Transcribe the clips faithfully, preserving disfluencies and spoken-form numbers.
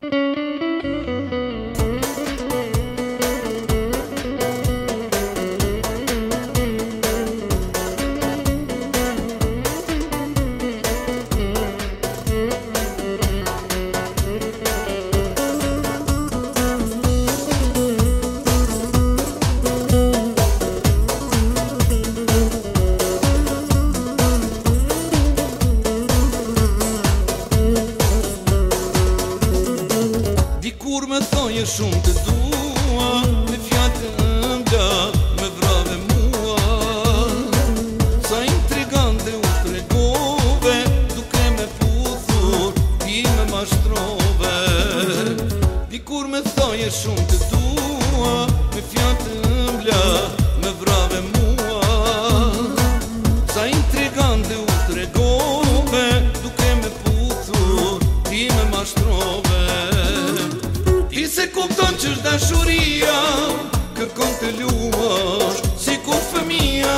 Dikur me thoje shumë të dua, me fjalë të ëmbla me vrave mua. Sa intrigante u tregove, duke me puthur, ti me mashtrove. Dikur me thoje shumë të dua, me fjalë të ëmbla me vrave mua. Sa intrigante u tregove, duke me puthur, ti me mashtrove. Ti se kupton që është dashuria, kërkon të luash si kur fëmia.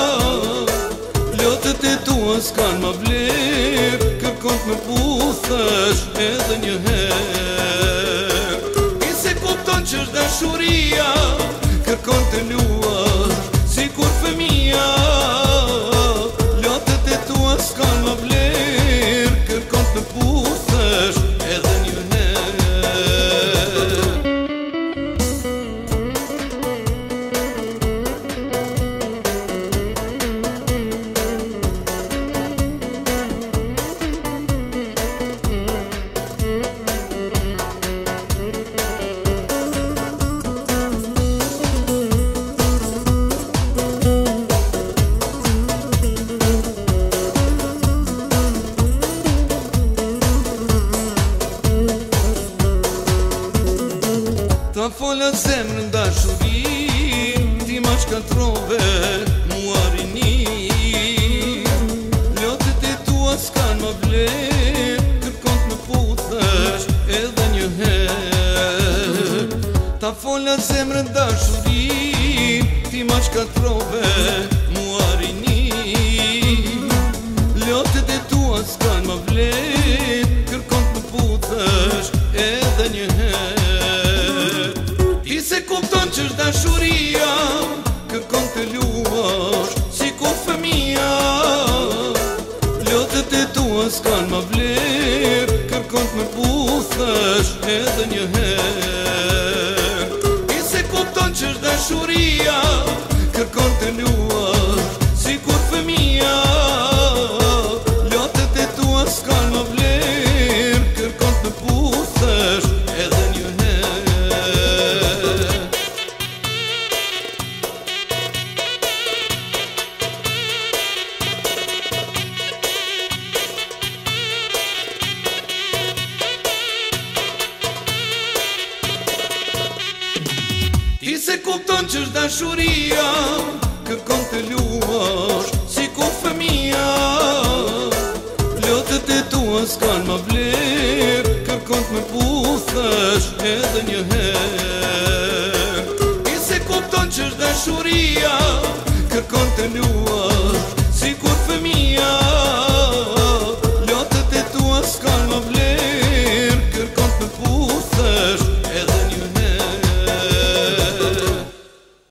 Lotët e tua s'kan ma vler, kërkon të më puthësh edhe një her. Ti se kupton që është dashuria, kërkon të luash si kur fëmia. Lotët e tua s'kan ma vler, kërkon të më puthësh edhe një her. Ta fola zemrën dashurin, ti ma shkatrove mua rini. Lotët e tua s'kan ma vler, kërkon të më puthësh edhe një her. Ta fola zemrën dashurin, ti ma shkatrove mua rini. Lotët e tua s'kan ma vler, kërkon të më puthësh edhe një her. Ti se kupton që është dashuria, kërkon të luash si kur fëmia. Lotët e tua s'kan ma vler, kërkon të më puthësh edhe një her. Ti se kupton që është dashuria, kërkon të luash si kur fëmia. Lotët e tua s'kan ma vler, kërkon të më puthësh edhe një her. Ti se kupton që është dashuria, kërkon të luash si kur fëmia. Lotët e tua s'kan ma vler, kërkon të më puthësh edhe një her. Ti se kupton që është dashuria,